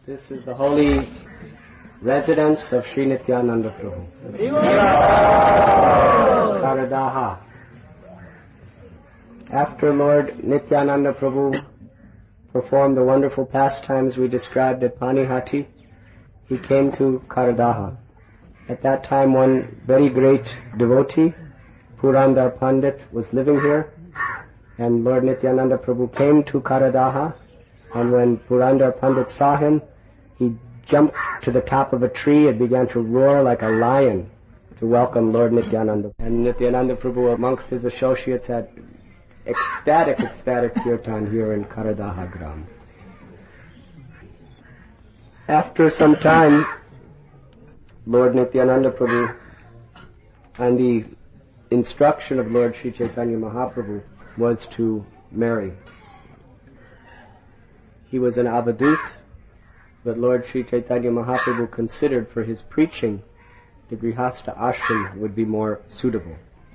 This is the holy residence of Sri Nityananda Prabhu. Karadaha. After Lord Nityananda Prabhu performed the wonderful pastimes we described at Panihati, he came to Karadaha. At that time, one very great devotee, Purandar Pandit, was living here, and Lord Nityananda Prabhu came to Karadaha, and when Purandar Pandit saw him, he jumped to the top of a tree and began to roar like a lion to welcome Lord Nityananda. And Nityananda Prabhu, amongst his associates, had ecstatic kirtan here in Karadaha Gram. After some time, Lord Nityananda Prabhu, and the instruction of Lord Sri Chaitanya Mahaprabhu, was to marry. He was an avadut, but Lord Sri Chaitanya Mahaprabhu considered for his preaching the Grihastha ashram would be more suitable.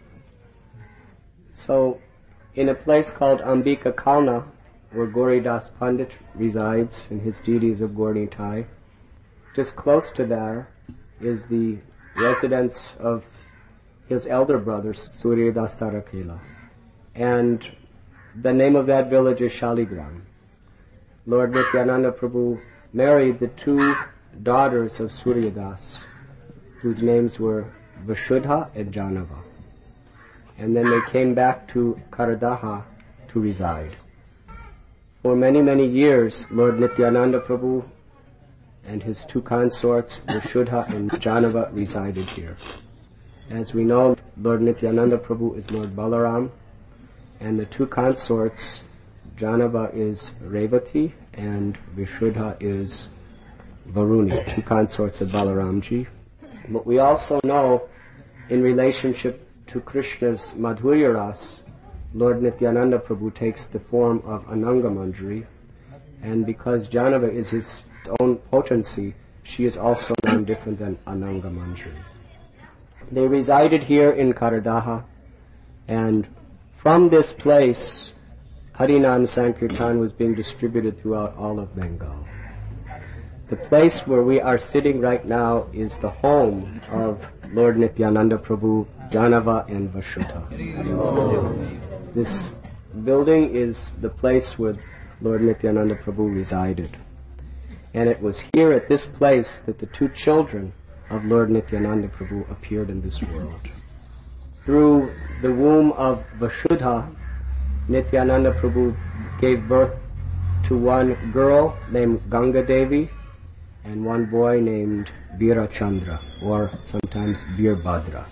So, in a place called Ambika Kalna, where Gauridas Pandit resides in his duties of Gaurnitai, just close to there is the residence of his elder brother, Suryadas Sarakela. And the name of that village is Shaligram. Lord Nityananda Prabhu married the two daughters of Suryadas, whose names were Vasudha and Janava. And then they came back to Karadaha to reside. For many, many years, Lord Nityananda Prabhu and his two consorts, Vasudha and Janava, resided here. As we know, Lord Nityananda Prabhu is Lord Balaram, and the two consorts, Janava is Revati and Vishuddha is Varuni, two consorts of Balaramji. But we also know, in relationship to Krishna's Madhurya Ras, Lord Nityananda Prabhu takes the form of Ananga Manjari, and because Janava is his own potency, she is also none different than Ananga Manjari. They resided here in Karadaha, and from this place, Harinam Sankirtan was being distributed throughout all of Bengal. The place where we are sitting right now is the home of Lord Nityananda Prabhu, Janava and Vasudha. This building is the place where Lord Nityananda Prabhu resided. And it was here at this place that the two children of Lord Nityananda Prabhu appeared in this world. Through the womb of Vasudha, Nityananda Prabhu gave birth to one girl named Ganga Devi and one boy named Bira Chandra, or sometimes Birbhadra.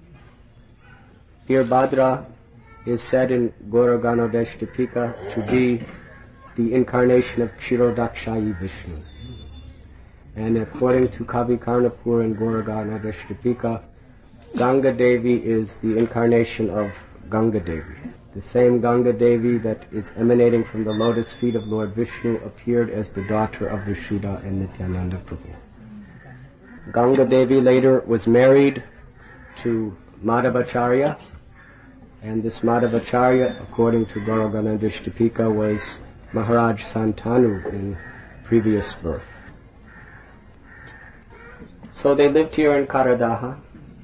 Birbhadra is said in Gauraganodesh to be the incarnation of Kshirodakshayi Vishnu. And according to Kavi Karnapur and Gauraganodesh, Ganga Devi is the incarnation of Ganga Devi. The same Ganga Devi that is emanating from the lotus feet of Lord Vishnu appeared as the daughter of Vishuddha and Nityananda Prabhu. Ganga Devi later was married to Madhavacharya, and this Madhavacharya, according to Gauraganodesh, was Maharaj Santanu in previous birth. So they lived here in Karadaha.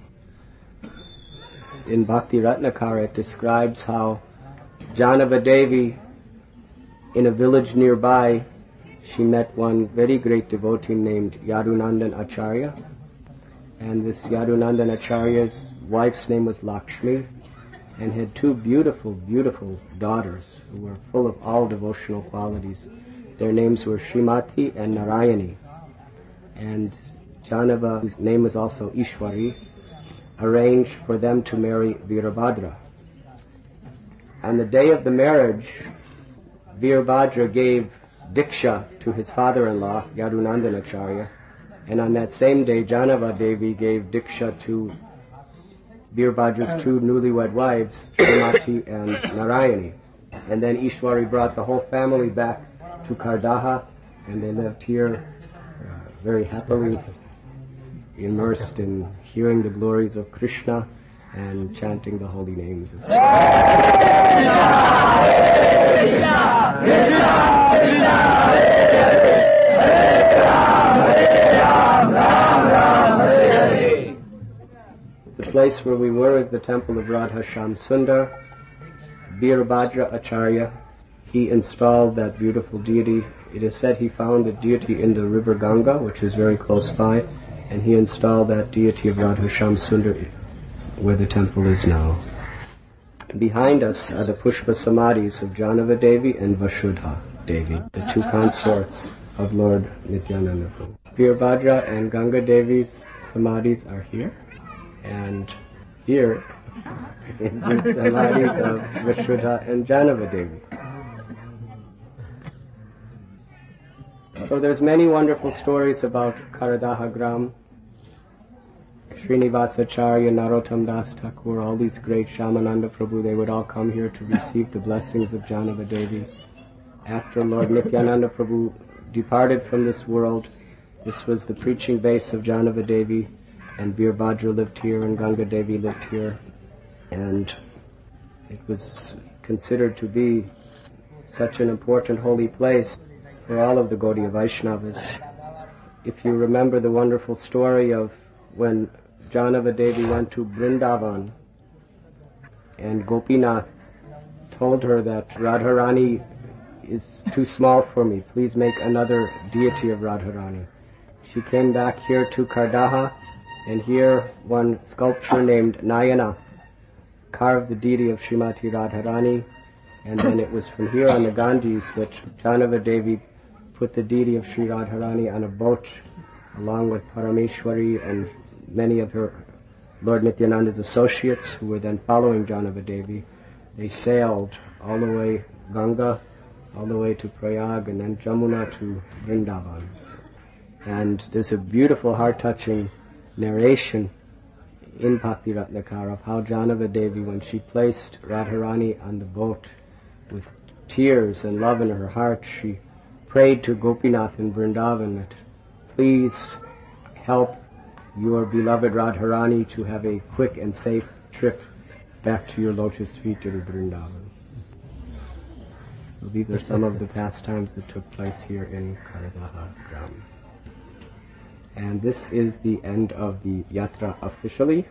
In Bhakti Ratnakara it describes how Janava Devi, in a village nearby, she met one very great devotee named Yadunandan Acharya, and this Yadunandan Acharya's wife's name was Lakshmi, and had two beautiful daughters who were full of all devotional qualities. Their names were Srimati and Narayani, and Janava, whose name was also Ishwari, arranged for them to marry Virabhadra. On the day of the marriage, Virabhadra gave Diksha to his father-in-law, Yadunandan Acharya, and on that same day, Janava Devi gave Diksha to Virabhadra's two newlywed wives, Srimati and Narayani. And then Ishwari brought the whole family back to Karadaha, and they lived here very happily, immersed in hearing the glories of Krishna and chanting the holy names of Krishna. Krishna, Krishna, Krishna, Hare Hare, Hare The place where we were is the temple of Radha Shyam Sundar. Veerbhadra Acharya, he installed that beautiful deity. It is said he found the deity in the river Ganga, which is very close by, and he installed that deity of Radha Shyam Sundar where the temple is now. Behind us are the Pushpa Samadhis of Janava Devi and Vasudha Devi, the two consorts of Lord Nityananda Prabhu. Veerbhadra and Ganga Devi's Samadhis are here, and here is the Samadhis of Vasudha and Janava Devi. So there's many wonderful stories about Karadaha Gram. Srinivasacharya, Narottam Das Thakur, all these great Shyamananda Prabhu, they would all come here to receive the blessings of Janava Devi. After Lord Nityananda Prabhu departed from this world, this was the preaching base of Janava Devi, and Veerbhadra lived here and Ganga Devi lived here, and it was considered to be such an important holy place for all of the Gaudiya Vaishnavas. If you remember the wonderful story of when Janava Devi went to Vrindavan and Gopinath told her that Radharani is too small for me, please make another deity of Radharani. She came back here to Kardaha, and here one sculpture named Nayana carved the deity of Srimati Radharani, and then it was from here on the Ganges that Janava Devi put the deity of Sri Radharani on a boat along with Parameshwari and many of her Lord Nityananda's associates who were then following Janava Devi. They sailed all the way Ganga, all the way to Prayag, and then Jamuna to Vrindavan. And there's a beautiful heart-touching narration in Bhakti Ratnakara of how Janava Devi, when she placed Radharani on the boat with tears and love in her heart, she prayed to Gopinath in Vrindavan that please help your beloved Radharani to have a quick and safe trip back to your lotus feet in Vrindavan. So these are some of the pastimes that took place here in Karadaha Gram. And this is the end of the yatra officially.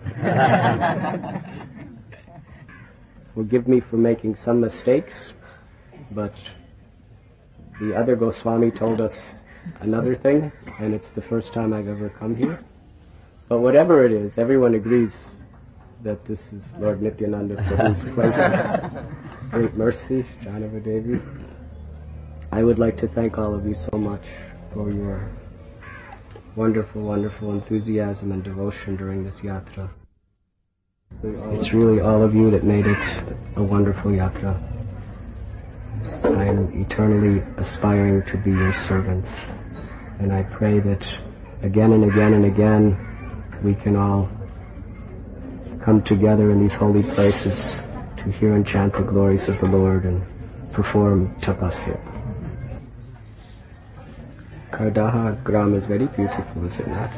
Forgive me for making some mistakes, but the other Goswami told us another thing, and it's the first time I've ever come here. But whatever it is, everyone agrees that this is Lord Nityananda Prabhu's place of great mercy, Janava Devi. I would like to thank all of you so much for your wonderful, wonderful enthusiasm and devotion during this yatra. It's really all of you that made it a wonderful yatra. I am eternally aspiring to be your servants, and I pray that again and again and again we can all come together in these holy places to hear and chant the glories of the Lord and perform tapasya. Kardaha Gram is very beautiful, is it not?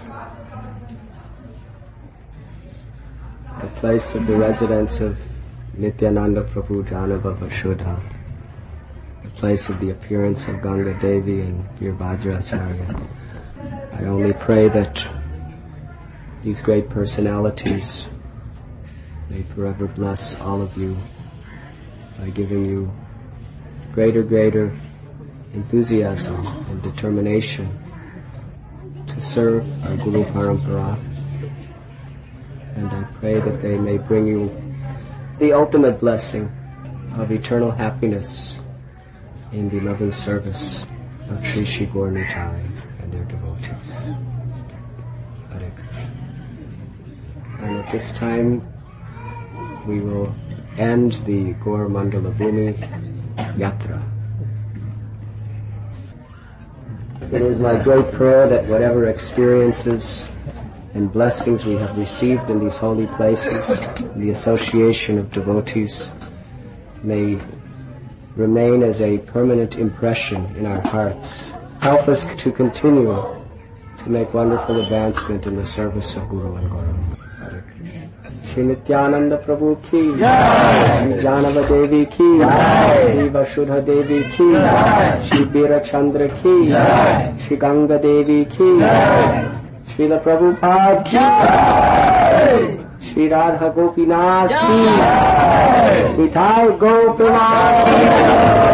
The place of the residence of Nityananda Prabhu, Janava Vasudha. The place of the appearance of Ganga Devi and Veerbhadra Acharya. I only pray that these great personalities may forever bless all of you by giving you greater enthusiasm and determination to serve our Guru Parampara. And I pray that they may bring you the ultimate blessing of eternal happiness in the loving service of Sri Sri Gaur Nitai and their devotees. Hare Krishna. And at this time, we will end the Gaur Mandala Bhumi Yatra. It is my great prayer that whatever experiences and blessings we have received in these holy places, the association of devotees, may remain as a permanent impression in our hearts. Help us to continue to make wonderful advancement in the service of Guru and Guru. Hare Krishna. Shri Nityanand प्रभु की श्री जानव देवी की श्री वसुधा देवी की श्री वीरचंद्र की श्री गंगा देवी की श्रील प्रभुपाद की श्री राधा गोपीनाथ की निताय गोपीनाथ की